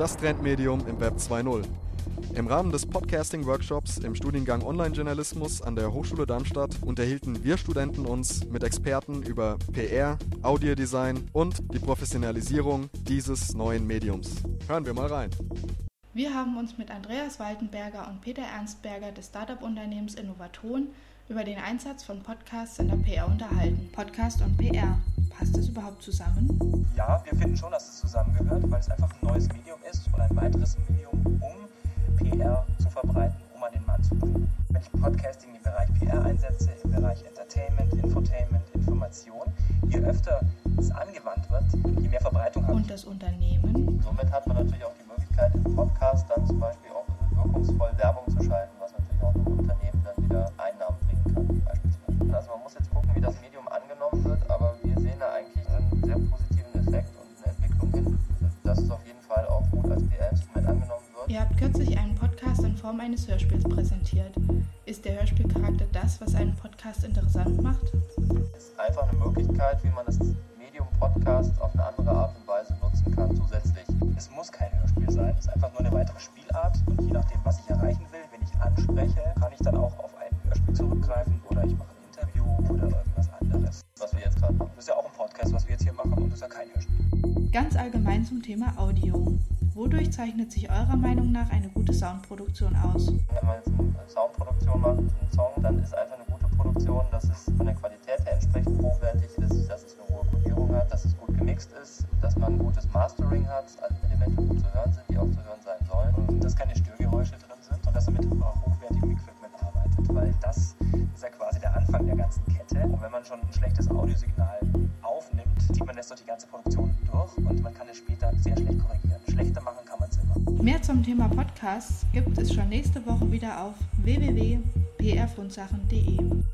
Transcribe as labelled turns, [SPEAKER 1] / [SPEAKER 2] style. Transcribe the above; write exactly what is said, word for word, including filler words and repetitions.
[SPEAKER 1] das Trendmedium im Web zwei Punkt null. Im Rahmen des Podcasting-Workshops im Studiengang Online-Journalismus an der Hochschule Darmstadt unterhielten wir Studenten uns mit Experten über P R, Audiodesign und die Professionalisierung dieses neuen Mediums. Hören wir mal rein.
[SPEAKER 2] Wir haben uns mit Andreas Waltenberger und Peter Ernstberger des Startup-Unternehmens Innovaton über den Einsatz von Podcasts in der P R unterhalten. Podcast und P R, passt das überhaupt zusammen?
[SPEAKER 3] Ja, wir finden schon, dass es zusammengehört, weil es einfach ein neues Medium ist und ein weiteres Medium, um P R zu verbreiten, um an den Mann zu bringen. Wenn ich Podcasting im Bereich P R einsetze, im Bereich Entertainment, Infotainment, Information, je öfter es angewandt wird, je mehr Verbreitung hat.
[SPEAKER 2] Und das Unternehmen?
[SPEAKER 3] Somit hat man natürlich auch die Möglichkeit, im Podcast dann zum Beispiel auch wirkungsvoll Werbung zu schalten, was natürlich auch einem Unternehmen dann wieder Einnahmen bringen kann, beispielsweise. Also man muss jetzt gucken, wie das Medium angenommen wird, aber wir sehen da eigentlich einen sehr positiven Effekt und eine Entwicklung hin, dass es auf jeden Fall auch gut als P R-Instrument angenommen wird.
[SPEAKER 2] Ihr habt kürzlich einen Podcast in Form eines Hörspiels präsentiert. Ist der Hörspielcharakter das, was einen Podcast interessant macht?
[SPEAKER 3] Es ist einfach eine Möglichkeit, wie man das Medium Podcast auf eine andere Art und Weise nutzen kann zusätzlich. Es muss kein Hörspiel sein, es ist einfach nur eine weitere Spielart und je nachdem, was ich erreichen will, wenn ich anspreche, kann ich dann auch auf ein Hörspiel zurückgreifen oder ich mache ein Interview oder irgendwas anderes, was wir jetzt gerade machen. Das ist ja auch ein Podcast, was wir jetzt hier machen und das ist ja kein Hörspiel.
[SPEAKER 2] Ganz allgemein zum Thema Audio. Wodurch zeichnet sich eurer Meinung nach eine gute Soundproduktion aus?
[SPEAKER 3] Wenn man jetzt eine Soundproduktion macht, einen Song, dann ist einfach eine gute Produktion, dass es von der Qualität her entsprechend hochwertig ist, dass es eine hohe Kodierung hat, dass es gut gemixt ist, dass man ein gutes Mastering hat, alle Elemente gut zu hören sind, die auch zu hören sein sollen, und dass keine Störgeräusche drin sind und dass man mit hochwertigem Equipment arbeitet, weil das ist ja quasi der Anfang der ganzen Kette. Und wenn man schon ein schlechtes Audiosignal aufnimmt, zieht man das durch die ganze Produktion durch und man kann es später sehr schlecht korrigieren. Schlechter machen kann man es immer.
[SPEAKER 2] Mehr zum Thema Podcasts gibt es schon nächste Woche wieder auf w w w punkt p r fundsachen punkt d e.